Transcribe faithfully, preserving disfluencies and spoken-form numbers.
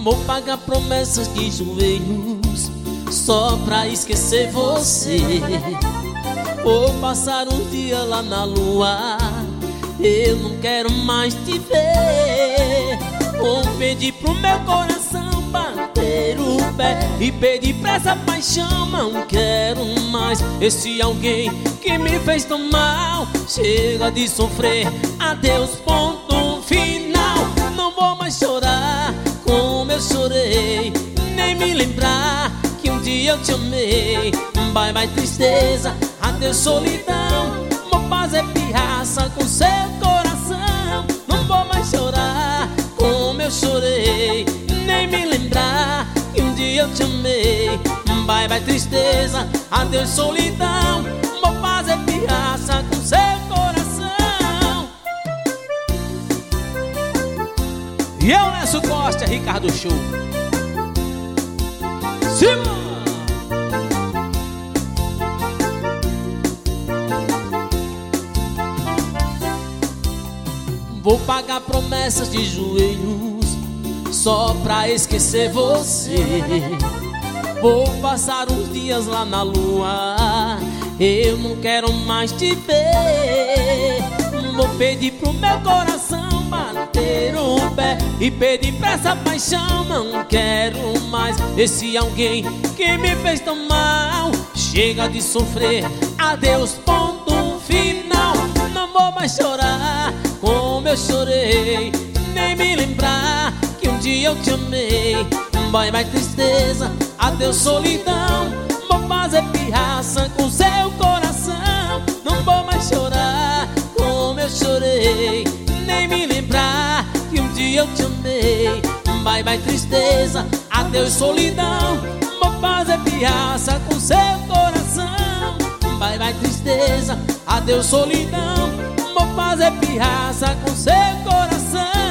Vou pagar promessas de joelhos só pra esquecer você. Vou passar um dia lá na lua, eu não quero mais te ver. Vou pedir pro meu coração bater o pé e pedir pra essa paixão. Não quero mais esse alguém que me fez tão mal. Chega de sofrer, adeus, ponto final. Não vou mais chorar como eu chorei, nem me lembrar que um dia eu te amei. Bye bye tristeza, adeus solidão. Vou fazer pirraça com seu coração. Não vou mais chorar como eu chorei, nem me lembrar que um dia eu te amei. Bye bye tristeza, adeus solidão. Vou fazer pirraça com seu coração. E eu, Nécio Costa, Ricardo Show. Simão! Vou pagar promessas de joelhos só pra esquecer você. Vou passar uns dias lá na lua, eu não quero mais te ver. Vou pedir pro meu coração bater o pé e pedir pra essa paixão. Não quero mais esse alguém que me fez tão mal. Chega de sofrer, adeus, ponto final. Não vou mais chorar como eu chorei, nem me lembrar que um dia eu te amei. Bye bye tristeza, adeus solidão. Vou fazer pirraça com seu coração. Não vou mais chorar como eu chorei, nem me lembrar que um dia eu te amei. Bye bye tristeza, adeus solidão. Vou fazer pirraça com seu coração. Bye bye tristeza, adeus solidão. Vou fazer pirraça com seu coração.